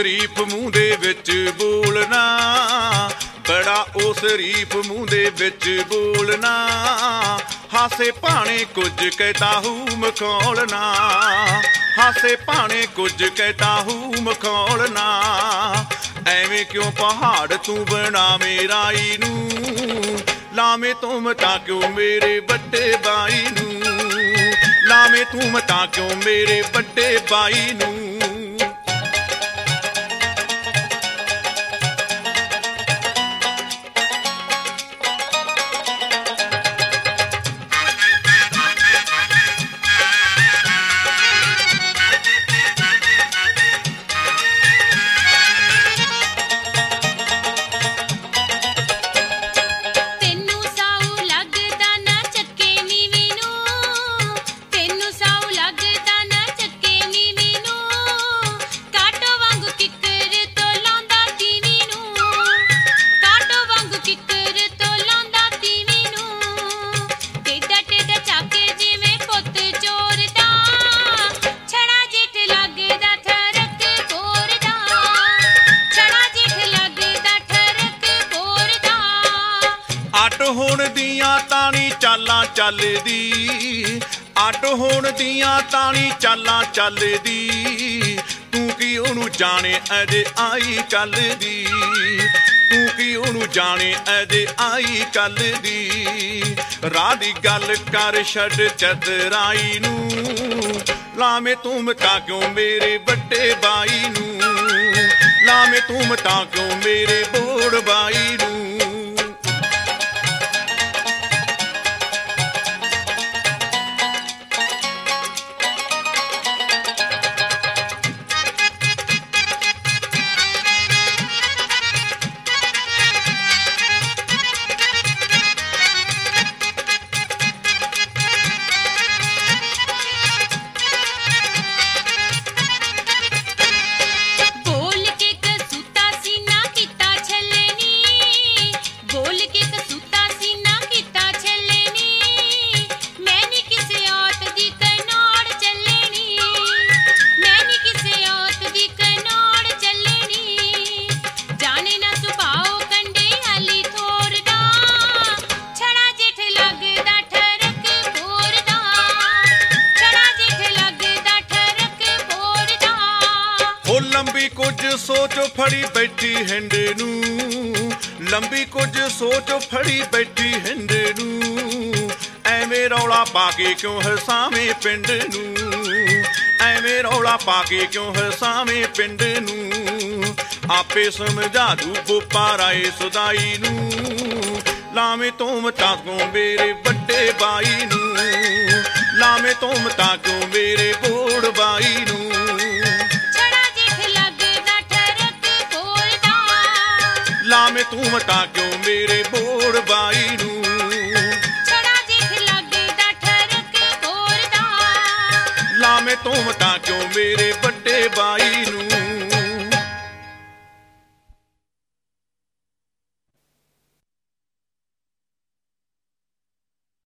शरीफ मूँह दे विच बोलना, बड़ा ओ शरीफ मूँह दे विच बोलना, हासे भाणे कुछ कहता हूँ मखौलना, हासे भाणे कुछ कहता हूँ मखौलना। ਐਵੇਂ ਕਿਉਂ ਪਹਾੜ ਤੂੰ ਬਣਾਵੇਂ ਰਾਈ ਨੂੰ, ਲਾਵੇਂ ਤੂੰ ਮਤਾ ਕਿਉਂ ਮੇਰੇ ਵੱਡੇ ਬਾਈ ਨੂੰ, ਲਾਵੇਂ ਤੂੰ ਮਤਾ ਕਿਉਂ ਮੇਰੇ ਵੱਡੇ ਬਾਈ ਨੂੰ। ਅੱਡ ਹੋਣ ਦੀਆਂ ਤਾਣੀ ਚਾਲਾਂ ਚੱਲਦੀ, ਅੱਡ ਹੋਣ ਦੀਆਂ ਤਾਣੀ ਚਾਲਾਂ ਚੱਲਦੀ, ਤੂੰ ਕੀ ਉਹਨੂੰ ਜਾਣੇ ਅਜੇ ਆਈ ਕੱਲ ਦੀ, ਤੂੰ ਕੀ ਉਹਨੂੰ ਜਾਣੇ ਅਜੇ ਆਈ ਕੱਲ ਦੀ। ਰਾਹ ਦੀ ਗੱਲ ਕਰ ਛੱਡ ਚਤਰਾਈ ਨੂੰ, ਲਾਵੇਂ ਤੂੰ ਮਤਾ ਕਿਉਂ ਮੇਰੇ ਵੱਡੇ ਬਾਈ ਨੂੰ, ਲਾਵੇਂ ਤੂੰ ਮਤਾ ਕਿਉਂ ਮੇਰੇ ਬੋੜ ਬਾਈ ਨੂੰ। ਲੰਬੀ ਕੁਝ ਸੋਚ ਫੜੀ ਬੈਠੀ ਹਿੰਡ ਨੂੰ, ਲੰਬੀ ਕੁਝ ਸੋਚ ਫੜੀ ਬੈਠੀ ਹਿੰਡ ਨੂੰ, ਐਵੇਂ ਰੌਲਾ ਪਾ ਕੇ ਕਿਉਂ ਹਸਾਵੇਂ ਪਿੰਡ ਨੂੰ, ਐਵੇਂ ਰੌਲਾ ਪਾ ਕੇ ਕਿਉਂ ਹਸਾਵੇਂ ਪਿੰਡ ਨੂੰ। ਆਪੇ ਸਮਝਾ ਦੂ ਬੋਪਾ ਰਾਏ ਸੁਦਾਈ ਨੂੰ, ਲਾਵੇਂ ਤੂੰ ਮਤਾ ਕਿਉਂ ਮੇਰੇ ਵੱਡੇ ਬਾਈ ਨੂੰ, ਲਾਵੇਂ ਤੂੰ ਮਤਾ ਕਿਉਂ ਮੇਰੇ ਬੋੜ ਬਾਈ ਨੂੰ। ਲਾਵੇਂ ਤੂੰ ਮਤਾ ਕਿਉਂ ਮੇਰੇ ਬੋੜ ਬਾਈ ਨੂੰ, ਛੜਾ ਜਿੱਠ ਲੱਗਦਾ ਠਰਕ ਬੋਰਦਾ, ਲਾਵੇਂ ਤੂੰ ਮਤਾ ਕਿਉਂ ਮੇਰੇ ਵੱਡੇ ਬਾਈ